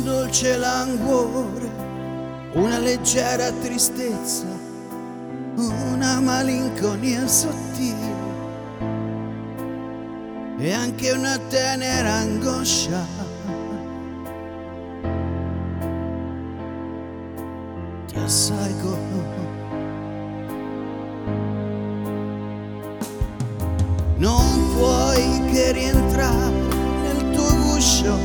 dolce languore, una leggera tristezza, una malinconia sottile e anche una tenera angoscia. Ti assalgono. Non puoi che rientrare nel tuo guscio,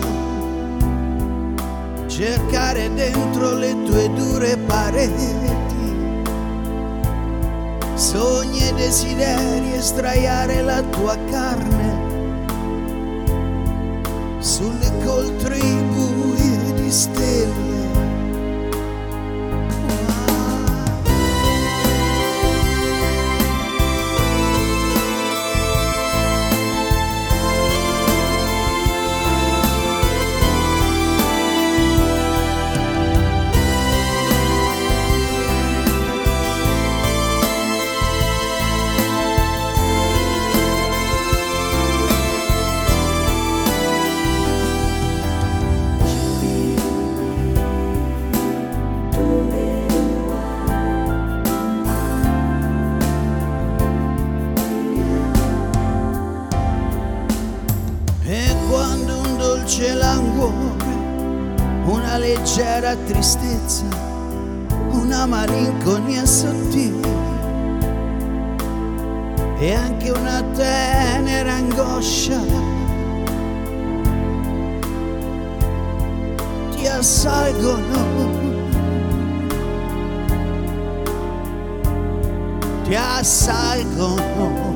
cercare dentro le tue dure pareti, sogni e desideri e sdraiare la tua carne sulle coltri buie di stelle. E quando un dolce languore, una leggera tristezza, una malinconia sottile e anche una tenera angoscia ti assalgono, ti assalgono.